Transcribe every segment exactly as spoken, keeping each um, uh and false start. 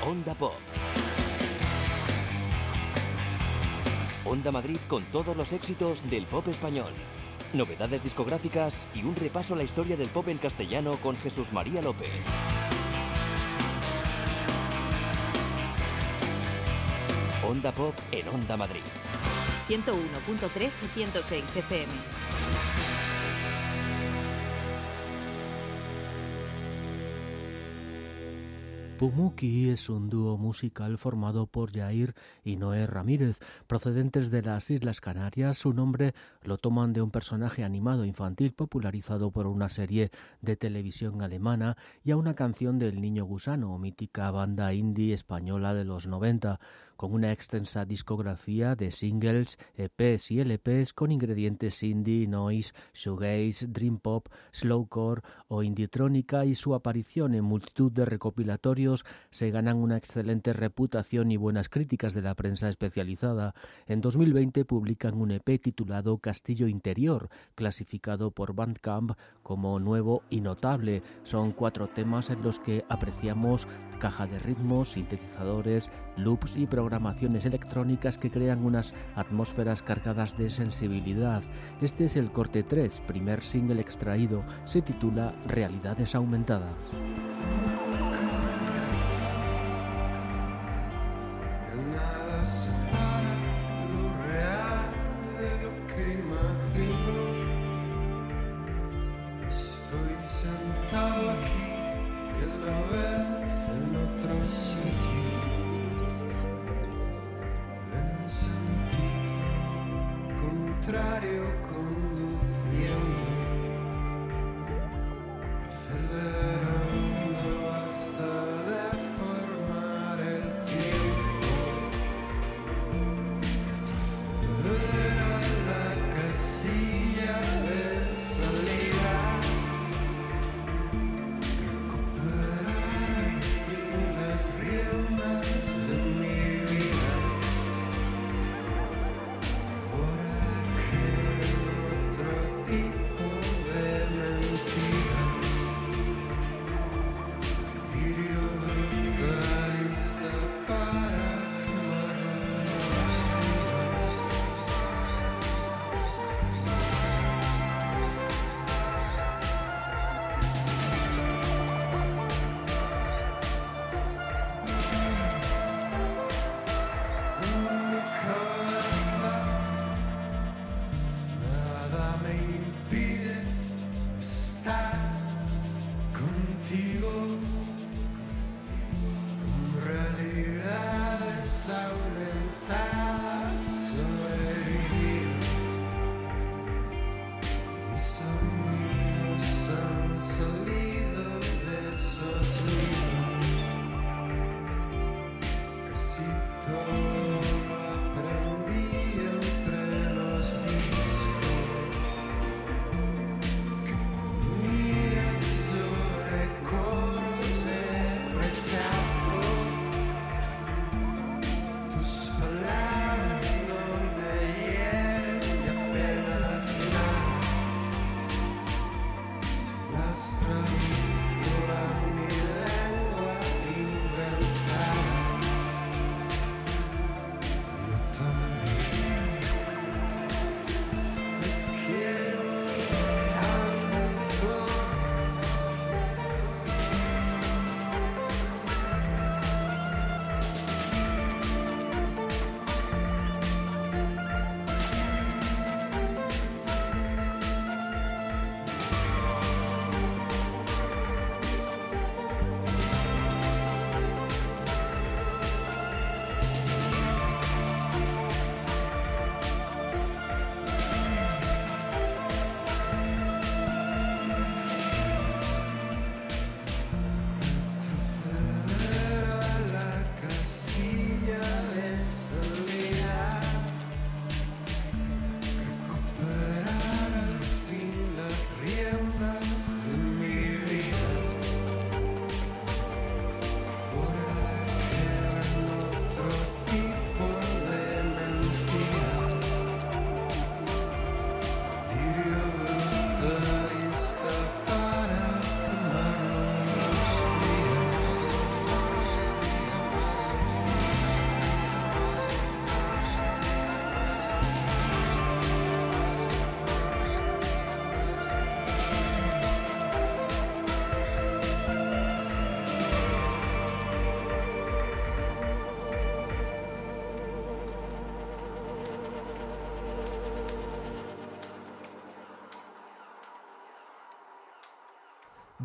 Onda Pop. Onda Madrid con todos los éxitos del pop español. Novedades discográficas y un repaso a la historia del pop en castellano con Jesús María López. Onda Pop en Onda Madrid. ciento uno punto tres y ciento seis F M. Pumuqui es un dúo musical formado por Jair y Noé Ramírez, procedentes de las Islas Canarias. Su nombre lo toman de un personaje animado infantil popularizado por una serie de televisión alemana y a una canción del Niño Gusano, mítica banda indie española de los noventa, con una extensa discografía de singles, E Pes y L Pes con ingredientes indie, noise, shoegaze, dream pop, slowcore o indietrónica, y su aparición en multitud de recopilatorios se ganan una excelente reputación y buenas críticas de la prensa especializada. En dos mil veinte publican un E P titulado Castillo Interior, clasificado por Bandcamp como nuevo y notable. Son cuatro temas en los que apreciamos caja de ritmos, sintetizadores, loops y programaciones electrónicas que crean unas atmósferas cargadas de sensibilidad. Este es el corte tres, primer single extraído, se titula Realidades Aumentadas.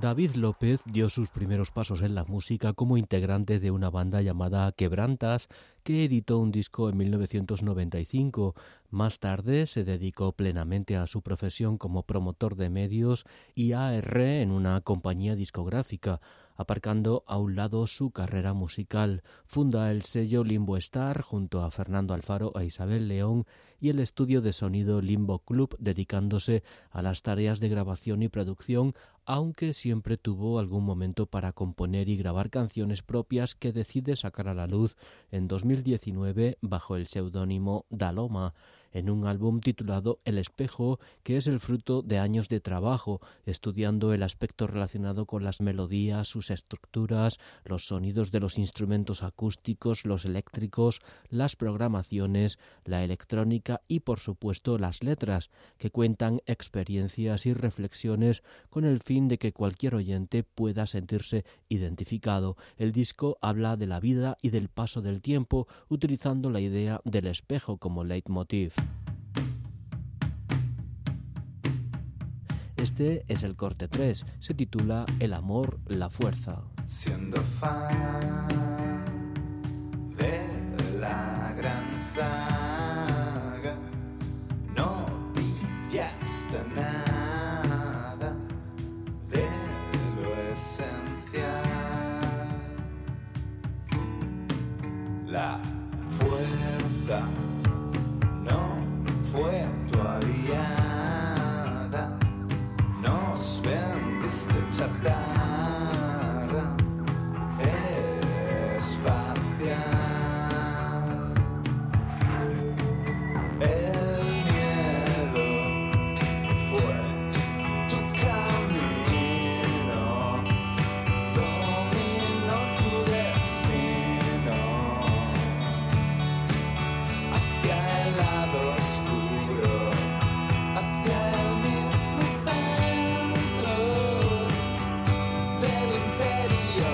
David López dio sus primeros pasos en la música como integrante de una banda llamada Quebrantas, que editó un disco en mil novecientos noventa y cinco. Más tarde se dedicó plenamente a su profesión como promotor de medios y A R en una compañía discográfica, aparcando a un lado su carrera musical. Funda el sello Limbo Star junto a Fernando Alfaro e Isabel León y el estudio de sonido Limbo Club, dedicándose a las tareas de grabación y producción, aunque siempre tuvo algún momento para componer y grabar canciones propias que decide sacar a la luz en dos mil diecinueve bajo el seudónimo Daloma, en un álbum titulado El Espejo, que es el fruto de años de trabajo, estudiando el aspecto relacionado con las melodías, sus estructuras, los sonidos de los instrumentos acústicos, los eléctricos, las programaciones, la electrónica y, por supuesto, las letras, que cuentan experiencias y reflexiones con el fin de que cualquier oyente pueda sentirse identificado. El disco habla de la vida y del paso del tiempo, utilizando la idea del espejo como leitmotiv. Este es el corte tres, se titula El amor, la fuerza. Siendo fan de la gran saga, no pillaste nada de lo esencial. La fuerza no fue tu aliada, nos vendiste chatarra espacial. El miedo fue tu camino, dominó tu destino hacia el lado oscuro, hacia el mismo centro del imperio.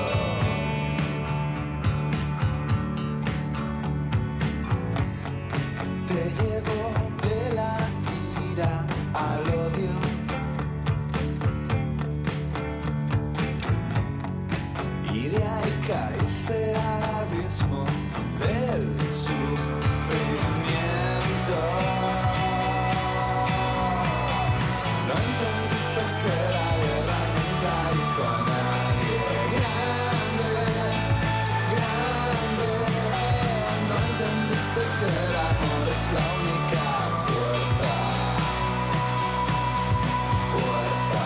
Te llevo de la ira al odio, y de ahí caíste al abismo del sufrimiento. No entendiste que la guerra nunca hizo a nadie grande, grande. No entendiste que el amor es la única fuerza, fuerza.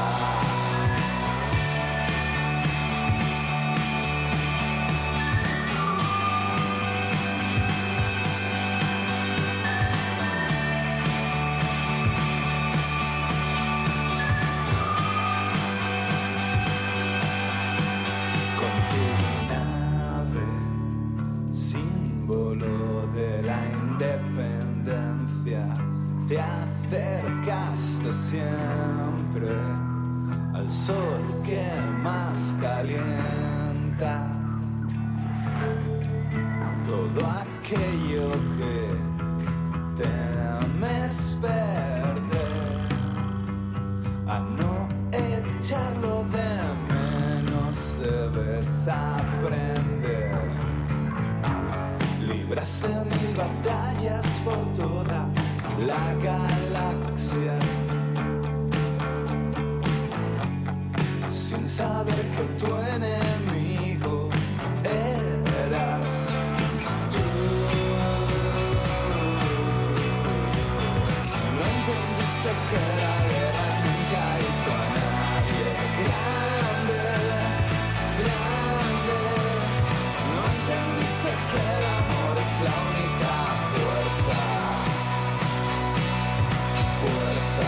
Con tu nave, símbolo de la independencia, te acercaste siempre al sol que más calienta. Todo aquello que temes perder, a no echarlo de menos debes aprender. Libraste mil batallas por toda la galaxia, sin saber que tu enemigo eras tú. No entendiste que la guerra nunca hizo a nadie grande, grande. No entendiste que el amor es la única fuerza, fuerza.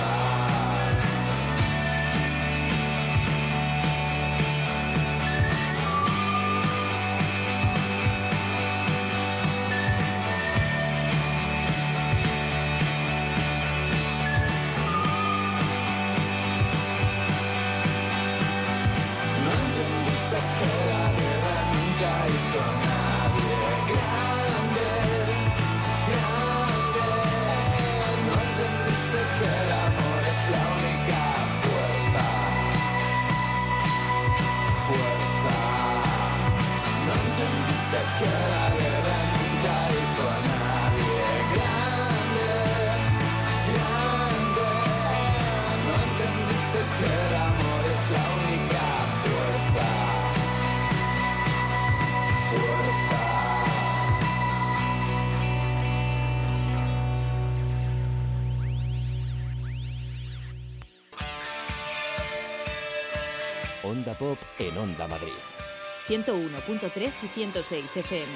Onda Pop en Onda Madrid. ciento uno punto tres y ciento seis F M.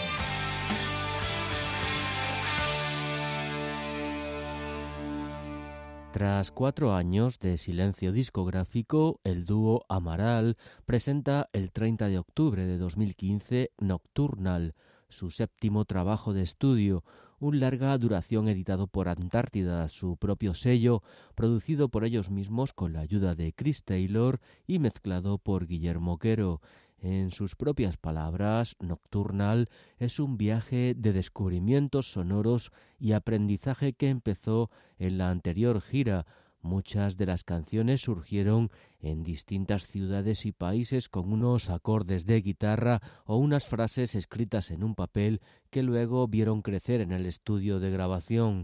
Tras cuatro años de silencio discográfico, el dúo Amaral presenta el treinta de octubre de dos mil quince Nocturnal, su séptimo trabajo de estudio, un larga duración editado por Antártida, su propio sello, producido por ellos mismos con la ayuda de Chris Taylor y mezclado por Guillermo Quero. En sus propias palabras, Nocturnal es un viaje de descubrimientos sonoros y aprendizaje que empezó en la anterior gira. Muchas de las canciones surgieron en distintas ciudades y países con unos acordes de guitarra o unas frases escritas en un papel que luego vieron crecer en el estudio de grabación.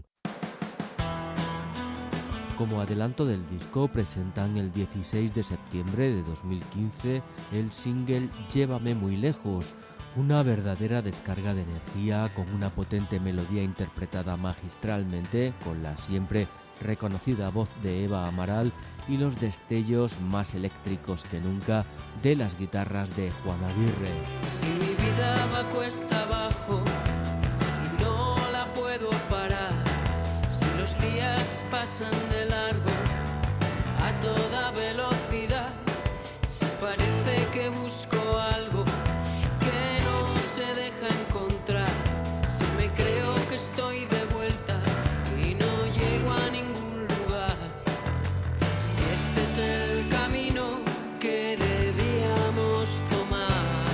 Como adelanto del disco, presentan el dieciséis de septiembre de dos mil quince el single Llévame muy lejos, una verdadera descarga de energía con una potente melodía interpretada magistralmente con la siempre reconocida voz de Eva Amaral y los destellos más eléctricos que nunca de las guitarras de Juan Aguirre. Si mi vida va cuesta abajo y no la puedo parar, si los días pasan de largo a toda velocidad, si parece que busco algo que no se deja encontrar, si me creo que estoy de vuelta y no llego a ningún lugar, si este es el camino que debíamos tomar.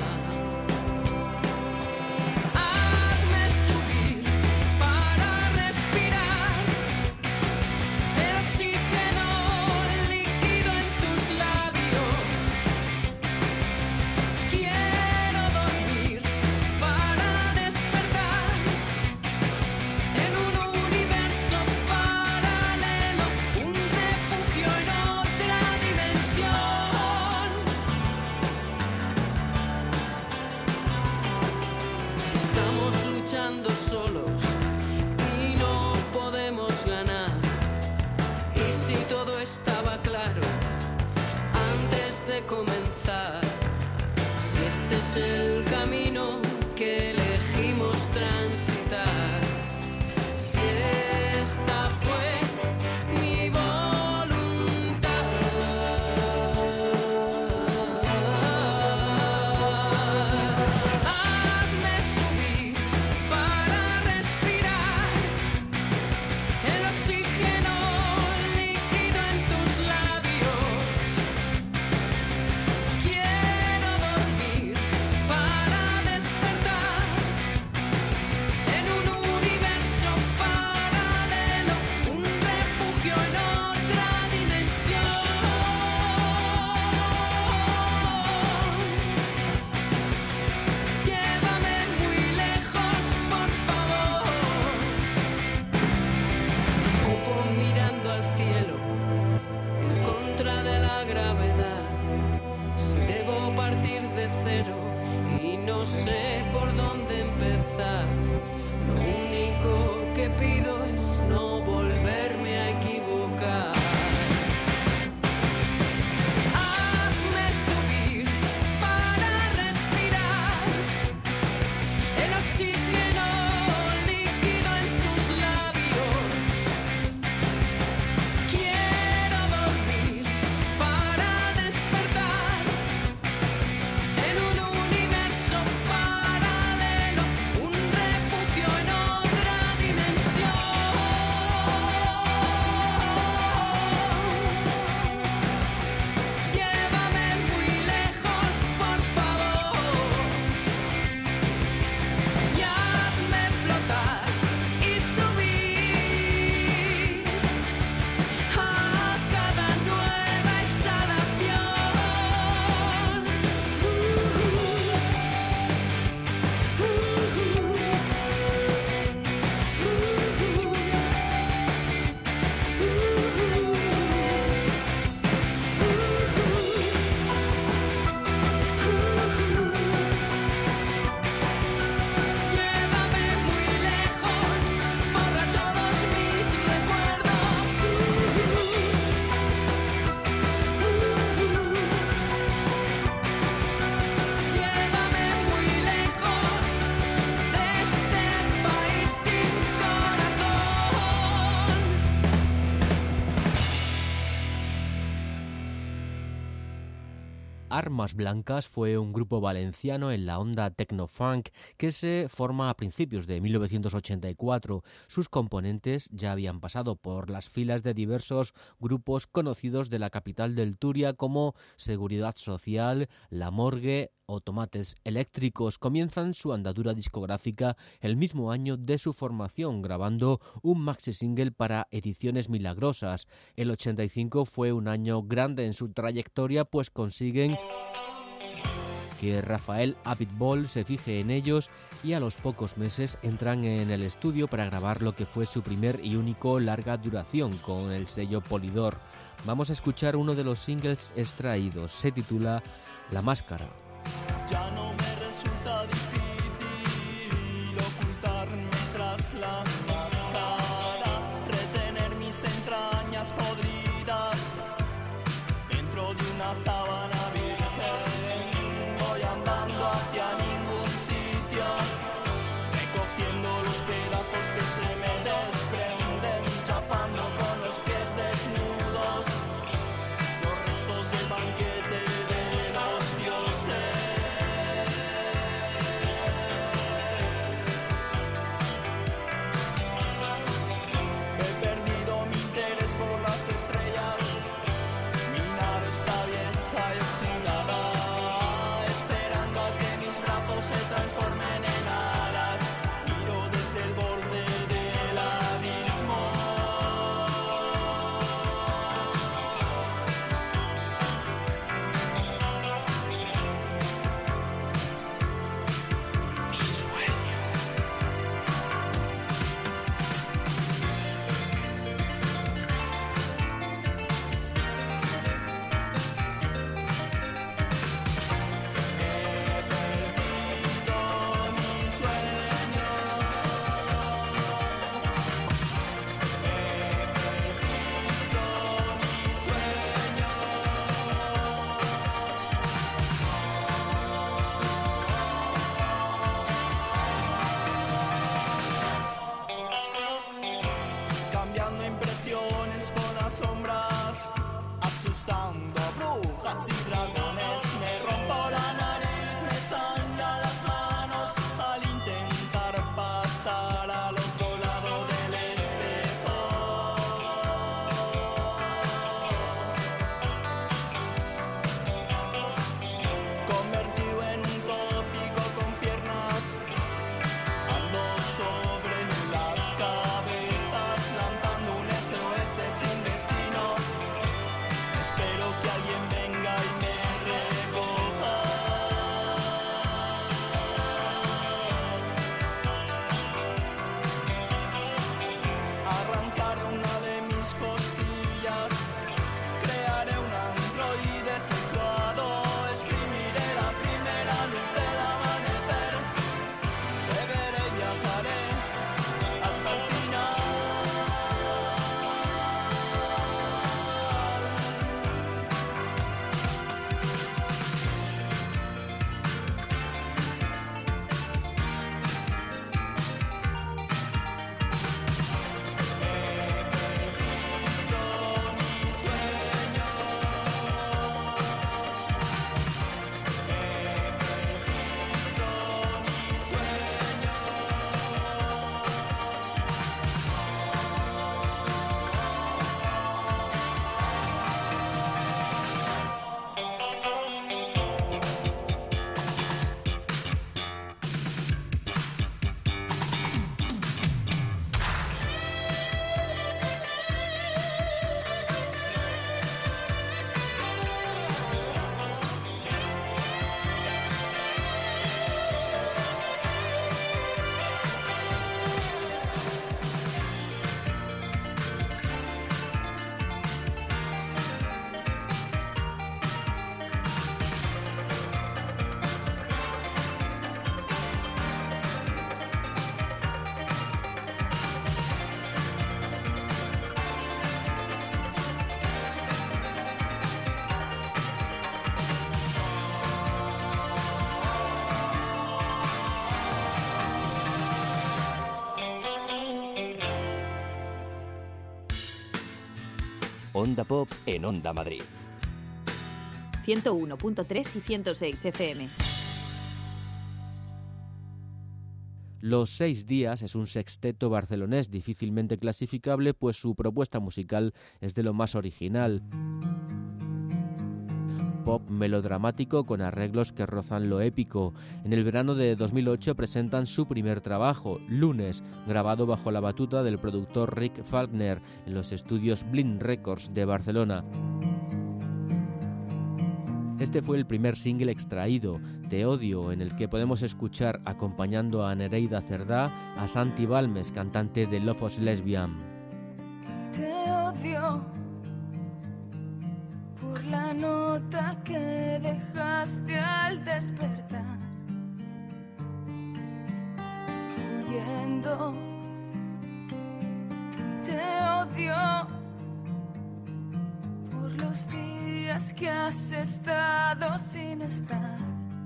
Hazme subir para respirar el oxígeno líquido en tus labios. Quiero dormir para despertar en un universo paralelo, un refugio en otra dimensión. Si estamos luchando solos y no podemos ganar, y si todo estaba claro antes de comenzar, si este es el camino que elegimos transitar, si esta fue mi voluntad, hazme subir para respirar el oxígeno líquido en tus labios. Quiero dormir para Armas Blancas fue un grupo valenciano en la onda techno-funk que se forma a principios de mil novecientos ochenta y cuatro. Sus componentes ya habían pasado por las filas de diversos grupos conocidos de la capital del Turia como Seguridad Social, La Morgue o Tomates Eléctricos. Comienzan su andadura discográfica el mismo año de su formación, grabando un maxi single para Ediciones Milagrosas. El ochenta y cinco fue un año grande en su trayectoria, pues consiguen que Rafael Abitbol se fije en ellos y a los pocos meses entran en el estudio para grabar lo que fue su primer y único larga duración con el sello Polydor. Vamos a escuchar uno de los singles extraídos, se titula La Máscara. Ya no me resulta difícil ocultarme tras la máscara, retener mis entrañas podridas dentro de una sábana virgen. Voy andando hacia ningún sitio, recogiendo los pedazos que se me desprenden, chafando con los pies desnudos los restos del banquete de los dioses. He perdido mi interés por las estrellas, mi nave está vieja y oxidada, esperando a que mis brazos se transformen en alas. Miro desde el borde del abismo. Mi sueño. He perdido mi sueño. He perdido mi sueño. Cambiando impresiones con las sombras, asustando a brujas y dragones. Me rompo la nariz, me sangran las manos al intentar pasar al otro lado del espejo. Convertido en un tópico con piernas, ando sobre las cabezas, lanzando un S O S sin destino. Espero que alguien venga y me recoja. Arrancaré una de mis costillas, crearé un androide sexuado, exprimiré la primera luz del amanecer, beberé y viajaré hasta el final. He perdido mi sueño. He perdido mi sueño. Onda Pop en Onda Madrid. ciento uno punto tres y ciento seis F M. Los Seis Días es un sexteto barcelonés difícilmente clasificable, pues su propuesta musical es de lo más original. Pop melodramático con arreglos que rozan lo épico. En el verano de dos mil ocho presentan su primer trabajo, Lunes, grabado bajo la batuta del productor Rick Falkner en los estudios Blind Records de Barcelona. Este fue el primer single extraído, Te odio, en el que podemos escuchar acompañando a Nereida Cerdá a Santi Balmes, cantante de Love is Lesbian. Te odio por la nota que dejaste al despertar, huyendo. Te odio por los días que has estado sin estar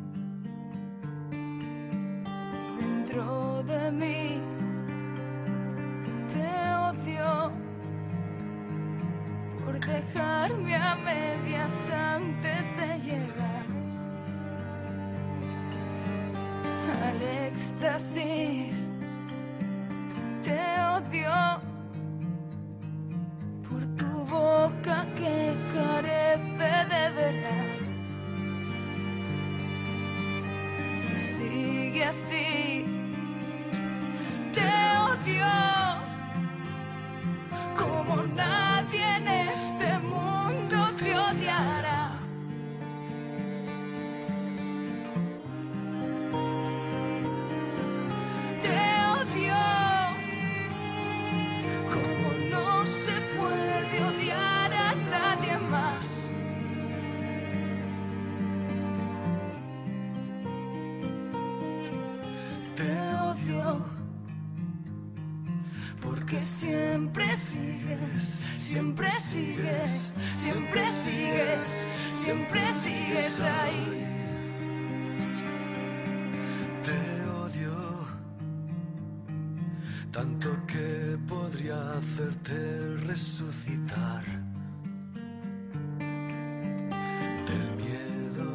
dentro de mí. Te odio por dejarme a medias antes de llegar al éxtasis. Te odio por tu boca que carece de verdad y sigue así. Te odio como nadie en este mundo te odiará. Te odio como no se puede odiar a nadie más. Te odio porque siempre sigues, siempre sigues, siempre sigues, siempre sigues ahí. Te odio tanto que podría hacerte resucitar del miedo.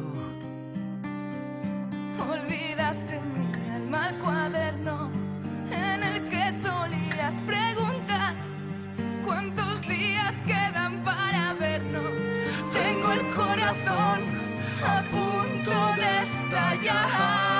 Olvidaste mi alma al cuaderno en el que solías preguntar cuántos días quedan para vernos. Tengo el corazón a punto de estallar.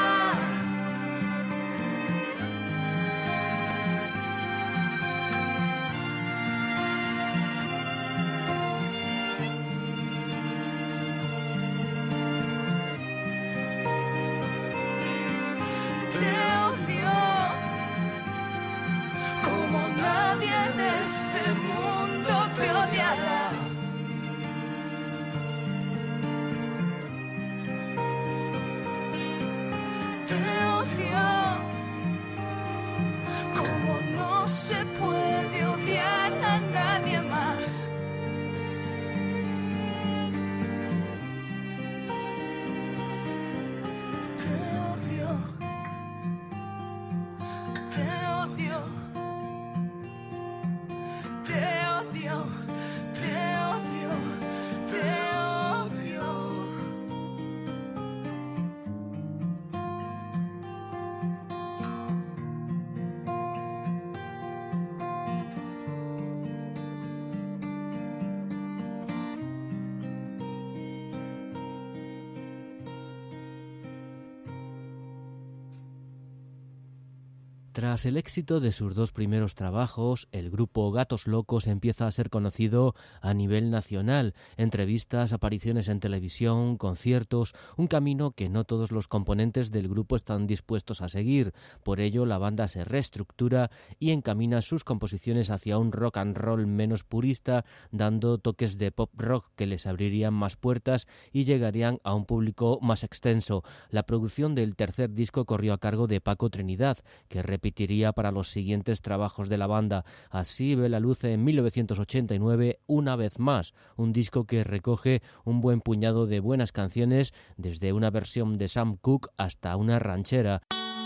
Tras el éxito de sus dos primeros trabajos, el grupo Gatos Locos empieza a ser conocido a nivel nacional. Entrevistas, apariciones en televisión, conciertos, un camino que no todos los componentes del grupo están dispuestos a seguir. Por ello, la banda se reestructura y encamina sus composiciones hacia un rock and roll menos purista, dando toques de pop rock que les abrirían más puertas y llegarían a un público más extenso. La producción del tercer disco corrió a cargo de Paco Trinidad, que repitiría para los siguientes trabajos de la banda. Así ve la luz en mil novecientos ochenta y nueve Una vez más, un disco que recoge un buen puñado de buenas canciones, desde una versión de Sam Cooke hasta una ranchera.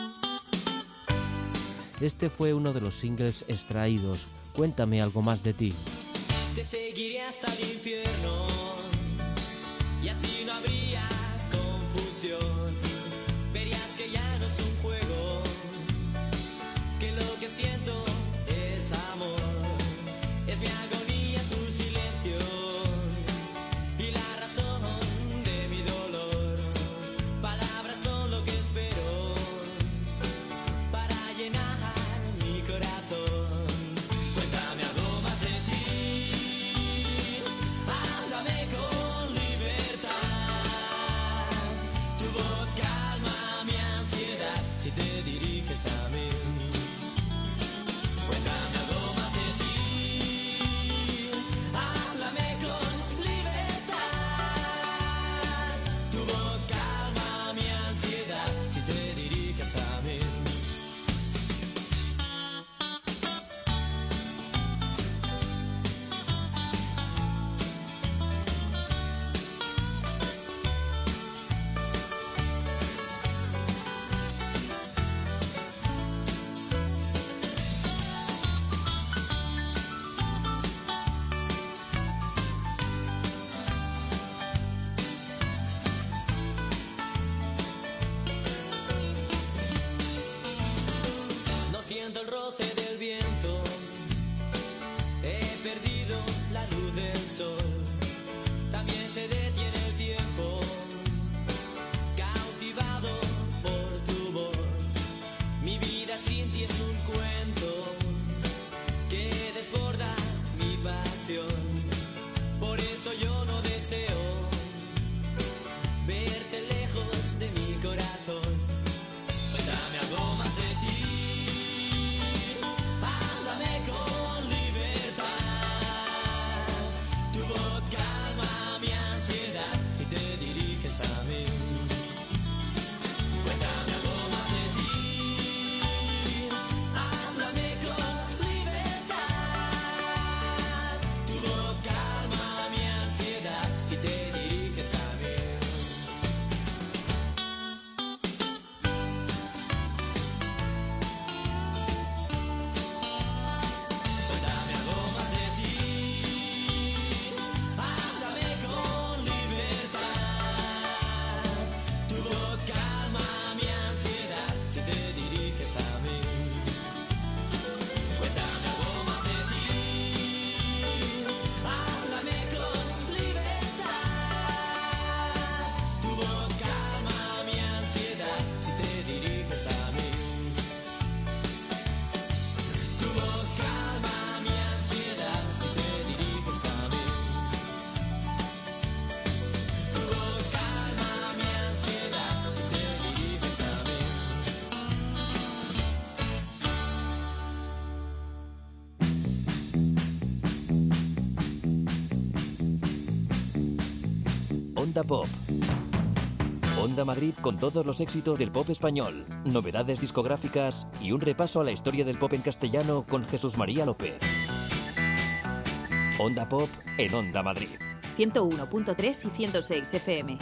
Este fue uno de los singles extraídos. Cuéntame algo más de ti. Te seguiré hasta el infierno, y así no habría confusión. Verías que ya no es un juego, que lo que siento es amor. Es mi agonía tu silencio y la razón de mi dolor. Palabras son lo que espero para llenar mi corazón. Cuéntame algo más de ti, háblame con libertad. Tu voz calma mi ansiedad si te diriges a mí. Cuéntame algo más de ti, háblame con libertad. Tu voz calma mi ansiedad si te diriges a mí. No siento el roce del viento, he perdido la luz del sol. También se detiene el tiempo, cautivado por tu voz. Mi vida sin ti es un cuento que desborda mi pasión. Por eso yo no deseo verte lejos de mi corazón. Cuéntame algo más de ti, háblame con libertad. Tu voz calma mi ansiedad si te diriges a mí. Cuéntame algo más de ti, háblame con libertad. Tu voz calma mi ansiedad si te diriges a mí. Cuéntame algo más de ti, háblame con libertad. Tu voz calma mi ansiedad si te diriges a mí. Cuéntame algo más de ti, háblame con libertad. Tu voz calma mi ansiedad si te diriges a mí. Tu voz calma mi ansiedad si te diriges a mí. Tu voz calma mi ansiedad si te diriges a mí. Onda Pop. Onda Madrid con todos los éxitos del pop español, novedades discográficas y un repaso a la historia del pop en castellano con Jesús María López. Onda Pop en Onda Madrid. ciento uno punto tres y ciento seis F M.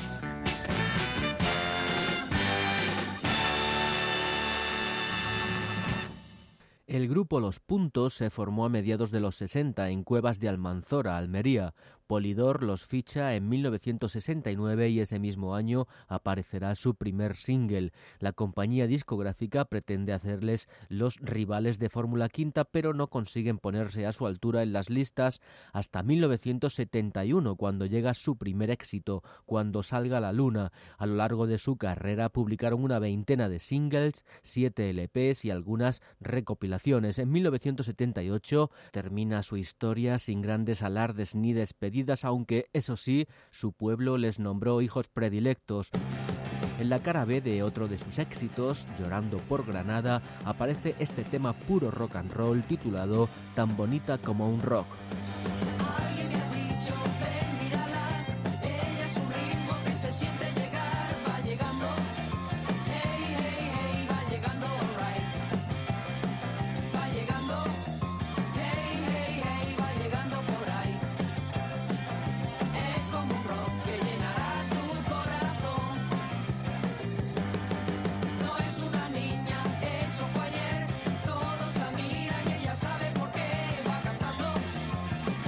El grupo Los Puntos se formó a mediados de los sesenta en Cuevas de Almanzora, Almería. Polydor los ficha en mil novecientos sesenta y nueve y ese mismo año aparecerá su primer single. La compañía discográfica pretende hacerles los rivales de Fórmula Quinta, pero no consiguen ponerse a su altura en las listas hasta mil novecientos setenta y uno, cuando llega su primer éxito, Cuando salga la luna. A lo largo de su carrera publicaron una veintena de singles, siete L Pes y algunas recopilaciones. En mil novecientos setenta y ocho termina su historia sin grandes alardes ni despedidas, aunque, eso sí, su pueblo les nombró hijos predilectos. En la cara B de otro de sus éxitos, Llorando por Granada, aparece este tema puro rock and roll titulado Tan bonita como un rock. Alguien me ha dicho, ven, mírala, ella es un ritmo que se siente llegar, va llegando, hey, hey, hey, va llegando, alright, va llegando, hey, hey, hey, va llegando por ahí, es como un rock que llenará tu corazón, no es una niña, eso fue ayer, todos la miran y ella sabe por qué va cantando.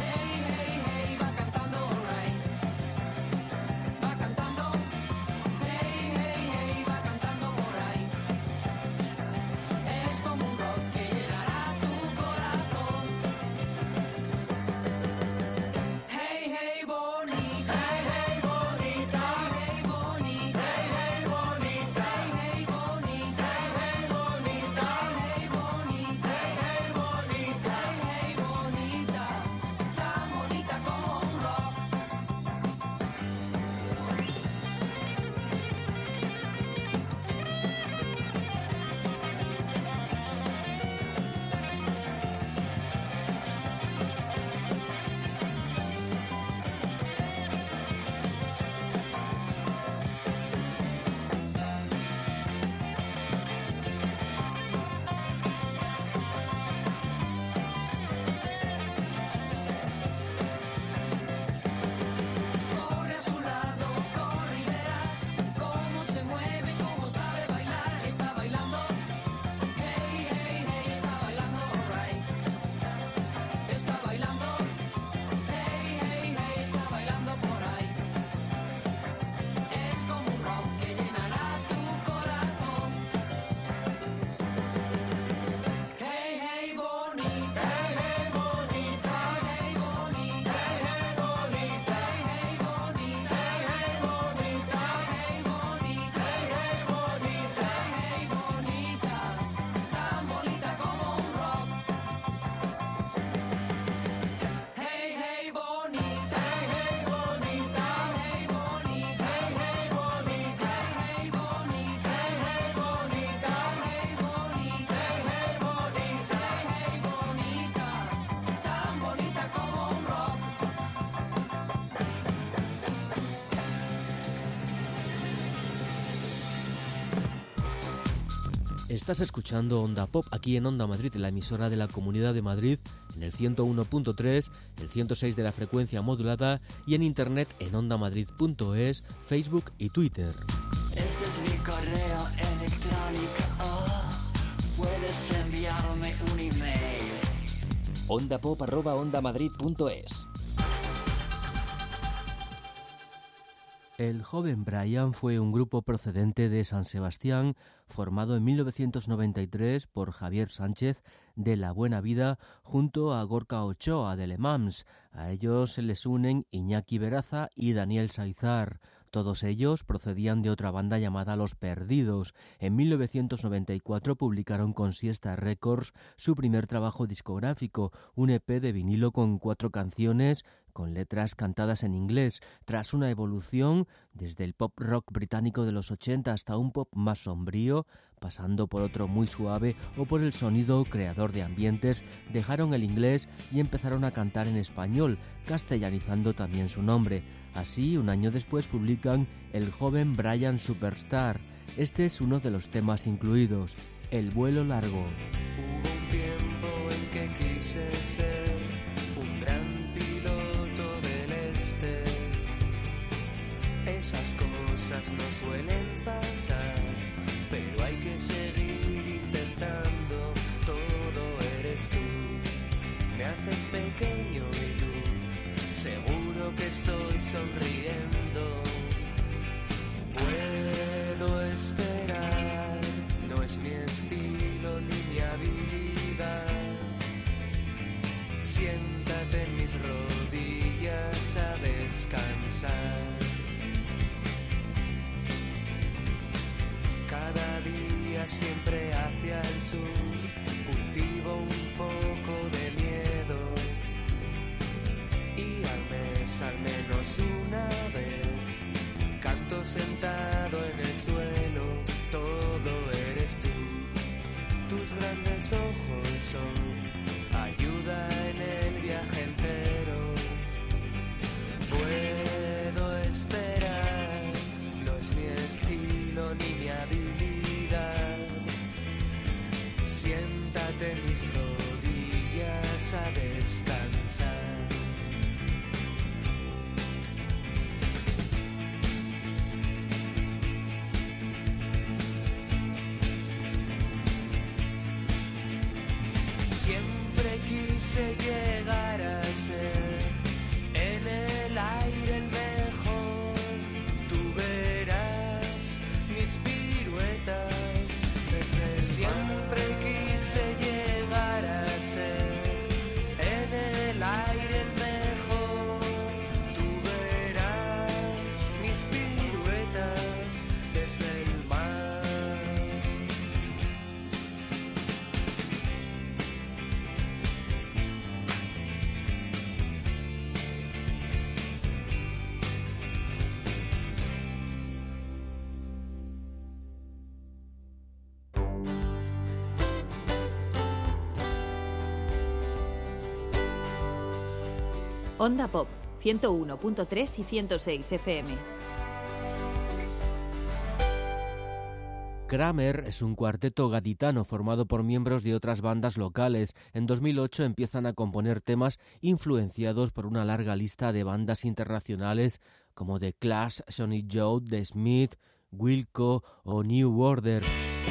Estás escuchando Onda Pop aquí en Onda Madrid, la emisora de la Comunidad de Madrid, en el ciento uno punto tres, el ciento seis de la frecuencia modulada y en internet en ondamadrid punto es, Facebook y Twitter. Este es mi correo electrónico, oh, puedes enviarme un email. ondapop arroba ondamadrid punto es. El Joven Brian fue un grupo procedente de San Sebastián, formado en mil novecientos noventa y tres por Javier Sánchez de La Buena Vida junto a Gorka Ochoa de Le Mans. A ellos se les unen Iñaki Veraza y Daniel Saizar. Todos ellos procedían de otra banda llamada Los Perdidos. En mil novecientos noventa y cuatro publicaron con Siesta Records su primer trabajo discográfico, un E P de vinilo con cuatro canciones con letras cantadas en inglés, tras una evolución desde el pop rock británico de los ochenta hasta un pop más sombrío, pasando por otro muy suave o por el sonido creador de ambientes, dejaron el inglés y empezaron a cantar en español, castellanizando también su nombre. Así, un año después publican El Joven Brian Superstar. Este es uno de los temas incluidos, El Vuelo Largo. Hubo un tiempo en que quise ser un gran piloto del este. Esas cosas no suelen pasar, pero hay que seguir intentando. Todo eres tú, me haces pequeño y tú, seguro que estoy sonriendo. Puedo esperar, no es mi estilo ni mi habilidad. Siéntate en mis rodillas a descansar. Cada día siempre hacia el sur cultivo un poco de miedo. Y al mes, al menos una vez, canto sentado en el suelo. Todo eres tú, tus grandes ojos son ayuda en el viaje entero. Puedo esperar, no es mi estilo ni mi habilidad. Siéntate en mis rodillas a descansar. Siempre quise llegar a ser en el aire el mejor. Tú verás mis piruetas desde el Siempre quise llegar a ser en el aire el mejor. Tú verás mis piruetas desde el mar. Onda Pop, ciento uno punto tres y ciento seis F M. Kramer es un cuarteto gaditano formado por miembros de otras bandas locales. En dos mil ocho empiezan a componer temas influenciados por una larga lista de bandas internacionales como The Clash, Sonic Youth, The Smith, Wilco o New Order.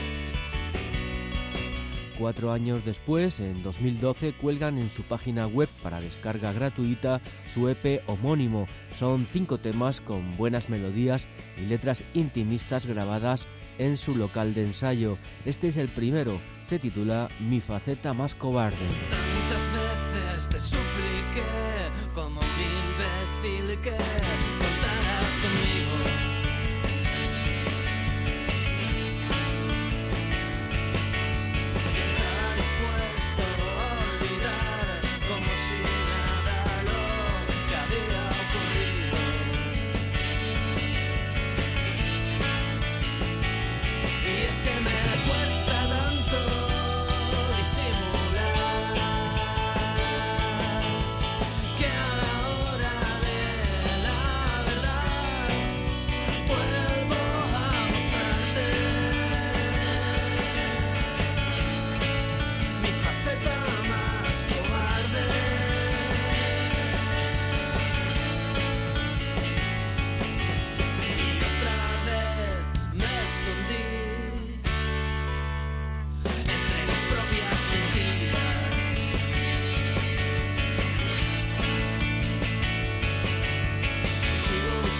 Cuatro años después, en dos mil doce, cuelgan en su página web para descarga gratuita su E P homónimo. Son cinco temas con buenas melodías y letras intimistas grabadas en su local de ensayo. Este es el primero, se titula Mi faceta más cobarde. Tantas veces te supliqué como un imbécil que contaras conmigo.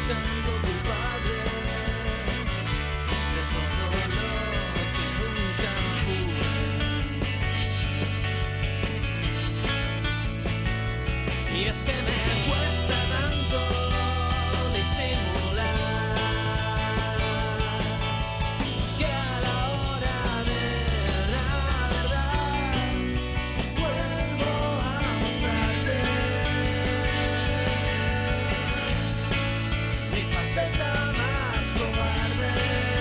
buscando culpables de todo lo que nunca ocurre. Y es que me cuesta tanto disimular que a la hora de la verdad vuelvo a mostrarte mi faceta más cobarde.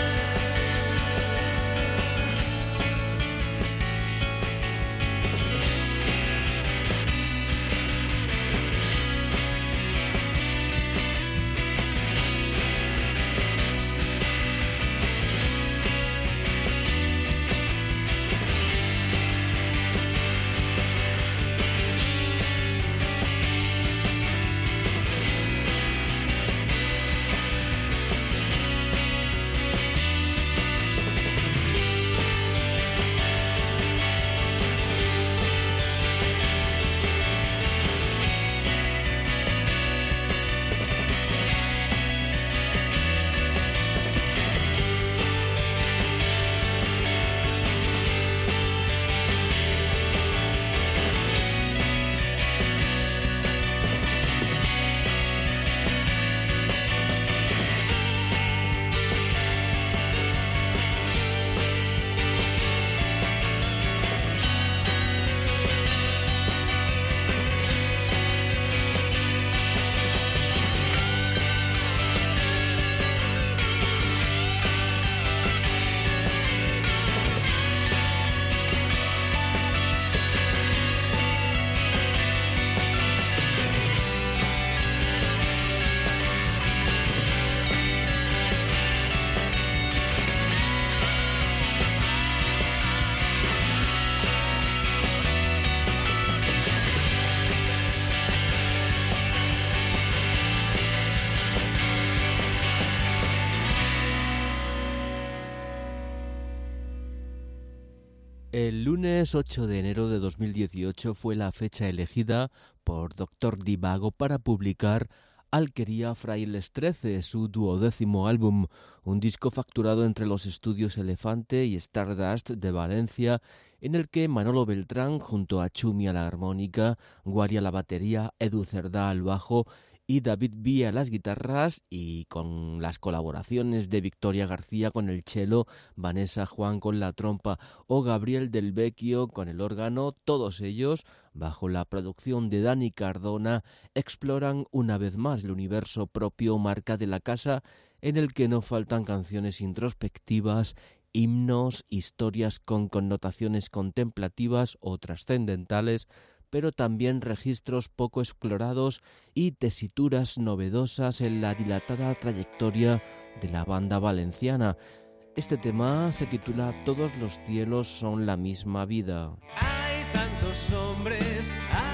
El lunes ocho de enero de dos mil dieciocho fue la fecha elegida por doctor Divago para publicar Alquería Frailes trece, su duodécimo álbum, un disco facturado entre los estudios Elefante y Stardust de Valencia, en el que Manolo Beltrán, junto a Chumi a la armónica, Guari a la batería, Edu Cerdá al bajo y David Vía a las guitarras, y con las colaboraciones de Victoria García con el cello, Vanessa Juan con la trompa o Gabriel Del Vecchio con el órgano, todos ellos, bajo la producción de Dani Cardona, exploran una vez más el universo propio, marca de la casa, en el que no faltan canciones introspectivas, himnos, historias con connotaciones contemplativas o trascendentales, pero también registros poco explorados y tesituras novedosas en la dilatada trayectoria de la banda valenciana. Este tema se titula Todos los cielos son la misma vida. Hay tantos hombres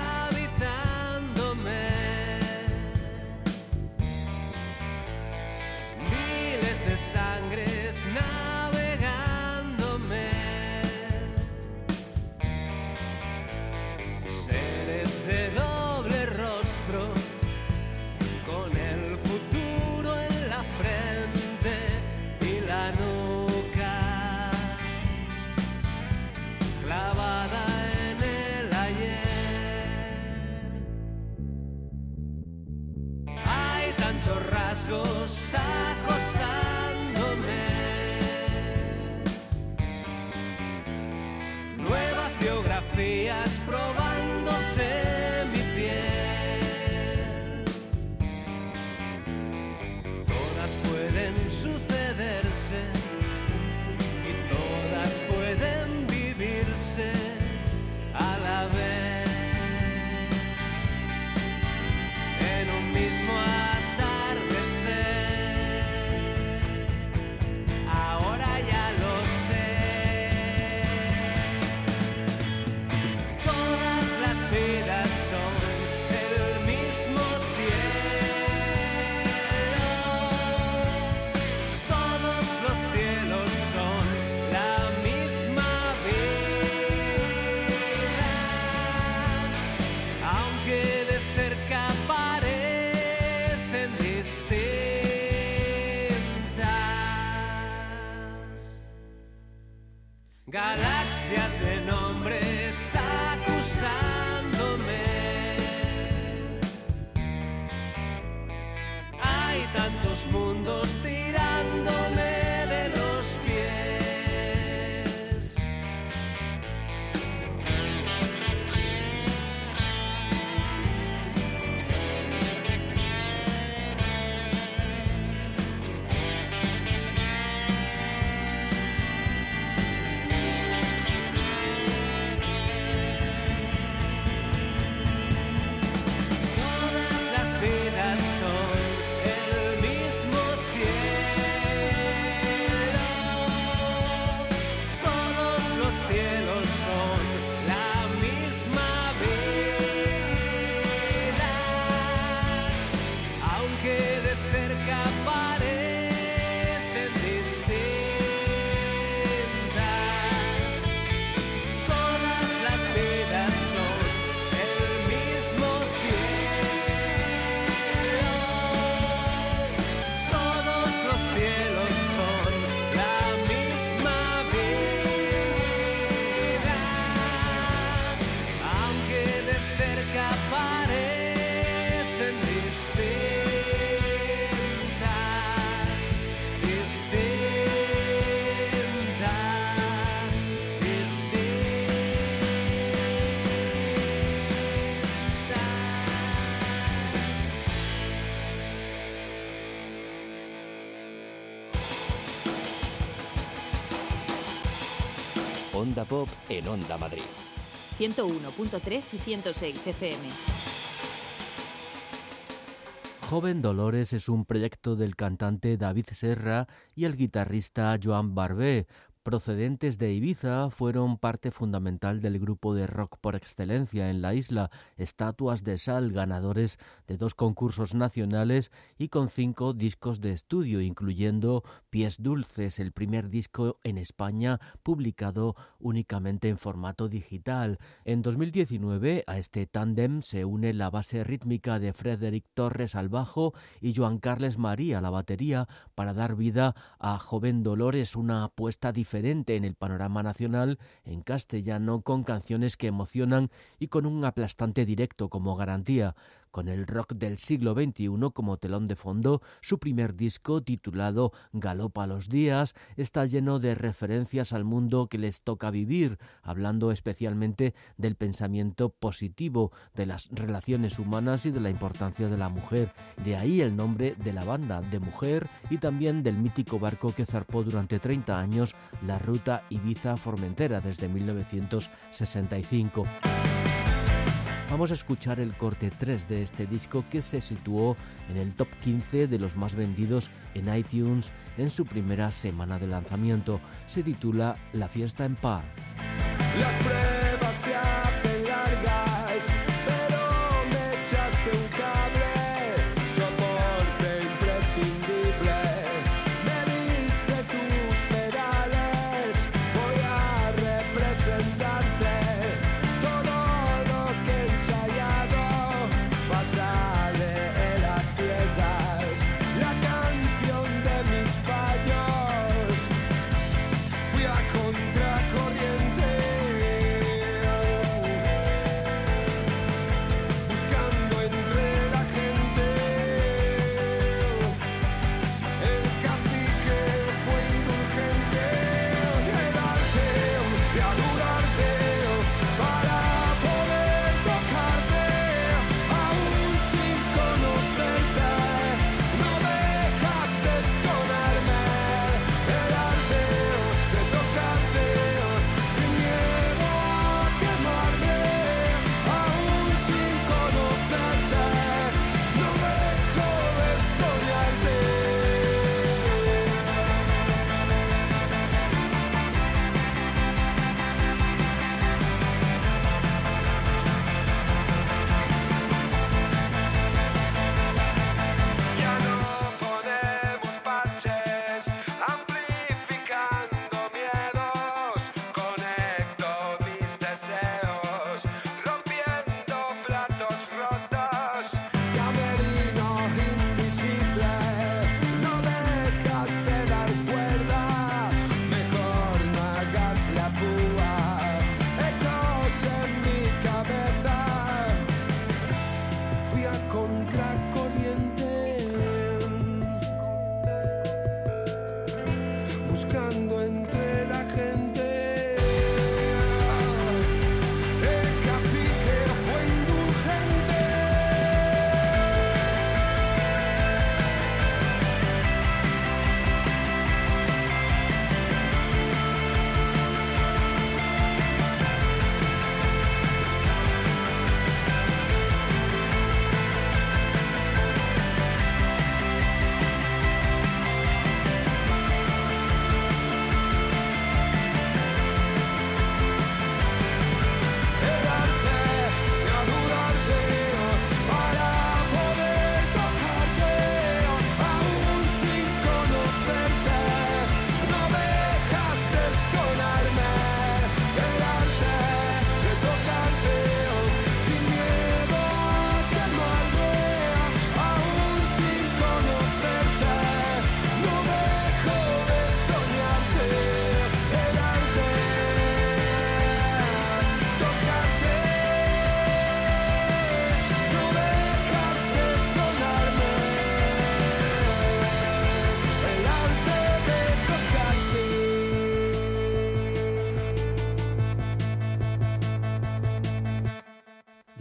habitándome, miles de sangres navegándome, seres de doble rostro, con el futuro en la frente y la nuca clavada en el ayer. Hay tantos rasgos acosándome, nuevas biografías probándose mi piel. Todas pueden sucederse y todas pueden vivirse a la vez en un mismo atardecer. Ahora ya lo sé. Todas las vidas son el mismo cielo. Todos los cielos tantos mundos tirándome de los pies. Onda Pop en Onda Madrid. ciento uno punto tres y ciento seis F M. Joven Dolores es un proyecto del cantante David Serra y el guitarrista Joan Barbé. Procedentes de Ibiza, fueron parte fundamental del grupo de rock por excelencia en la isla, Estatuas de Sal, ganadores de dos concursos nacionales y con cinco discos de estudio, incluyendo Pies Dulces, el primer disco en España publicado únicamente en formato digital. En dos mil diecinueve a este tándem se une la base rítmica de Frederic Torres al bajo y Joan Carles María a la batería para dar vida a Joven Dolores, una apuesta diferente en el panorama nacional en castellano, con canciones que emocionan y con un aplastante directo como garantía. Con el rock del siglo veintiuno como telón de fondo, su primer disco, titulado Galopa los días, está lleno de referencias al mundo que les toca vivir, hablando especialmente del pensamiento positivo, de las relaciones humanas y de la importancia de la mujer. De ahí el nombre de la banda, de Mujer, y también del mítico barco que zarpó durante treinta años la ruta Ibiza-Formentera desde mil novecientos sesenta y cinco. Vamos a escuchar el corte tres de este disco, que se situó en el top quince de los más vendidos en iTunes en su primera semana de lanzamiento. Se titula La fiesta en paz. Las pruebas se hacen largas, pero me echaste un cable, soporte imprescindible. Me diste tus pedales, voy a representarte. Contracorriente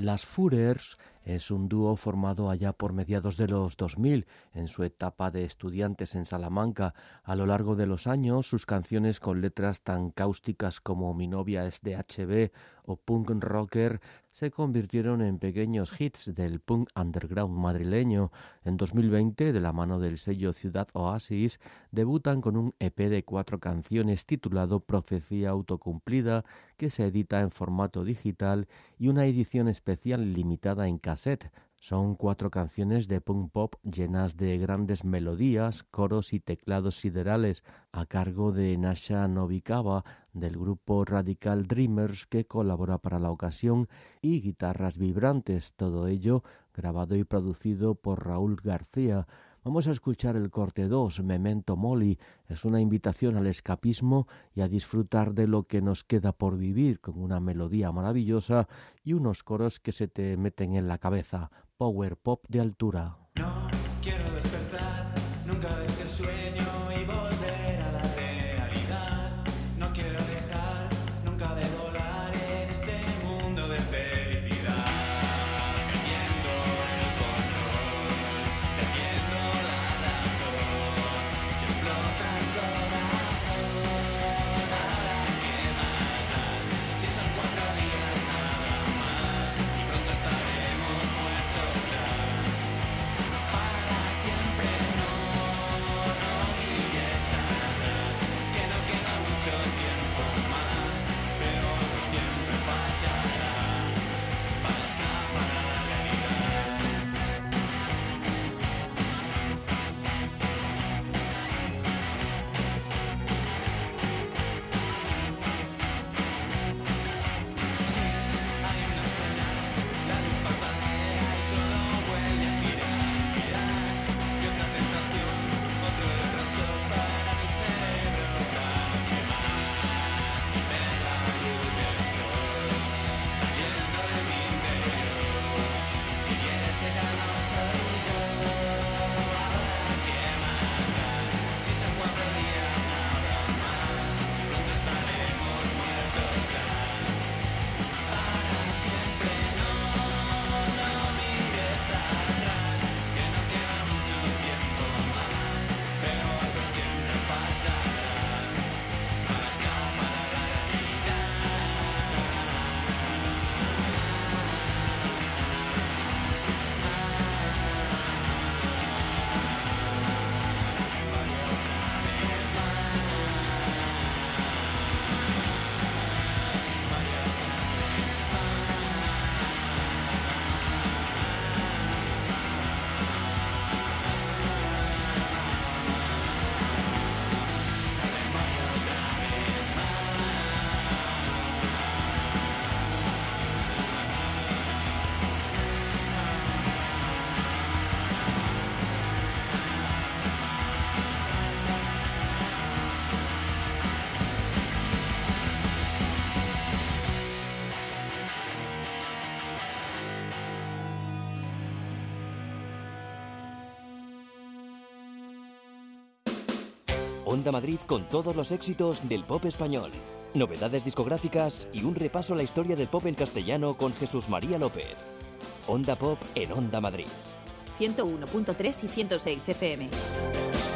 Las Furers es un dúo formado allá por mediados de los dos mil, en su etapa de estudiantes en Salamanca. A lo largo de los años, sus canciones con letras tan cáusticas como Mi novia es de H B o Punk Rocker se convirtieron en pequeños hits del punk underground madrileño. En dos mil veinte, de la mano del sello Ciudad Oasis, debutan con un E P de cuatro canciones titulado Profecía autocumplida, que se edita en formato digital, y una edición especial limitada en cassette. Son cuatro canciones de punk pop llenas de grandes melodías, coros y teclados siderales, a cargo de Nasha Novikava, del grupo Radical Dreamers, que colabora para la ocasión, y guitarras vibrantes, todo ello grabado y producido por Raúl García. Vamos a escuchar el corte dos, Memento Mori. Es una invitación al escapismo y a disfrutar de lo que nos queda por vivir, con una melodía maravillosa y unos coros que se te meten en la cabeza. Power pop de altura. No quiero despertar nunca de este sueño y volver a la realidad. No quiero dejar nunca de volar en este mundo de felicidad. Perdiendo el control, perdiendo la razón. Se explota el corazón, ahora qué más da. Si son cuatro días nada más y pronto estaremos muertos ya. Para siempre no, no mires atrás, que no queda mucho tiempo más, pero algo siempre fallará para escapar a la realidad. Sí, hay una señal, la luz parpadea y todo vuelve a girar, girar. Y otra tentación, otro retraso para mi cerebro, otra noche más. Ver la luz del sol saliendo de mi interior. Si ese ya no soy yo, ahora qué más da. Si son cuatro días nada más, pronto estaremos muertos ya. Para siempre no, no mires atrás, que no queda mucho tiempo más, pero algo siempre faltará para escapar a la realidad. Onda Madrid con todos los éxitos del pop español, novedades discográficas y un repaso a la historia del pop en castellano con Jesús María López. Onda Pop en Onda Madrid. ciento uno punto tres y ciento seis F M.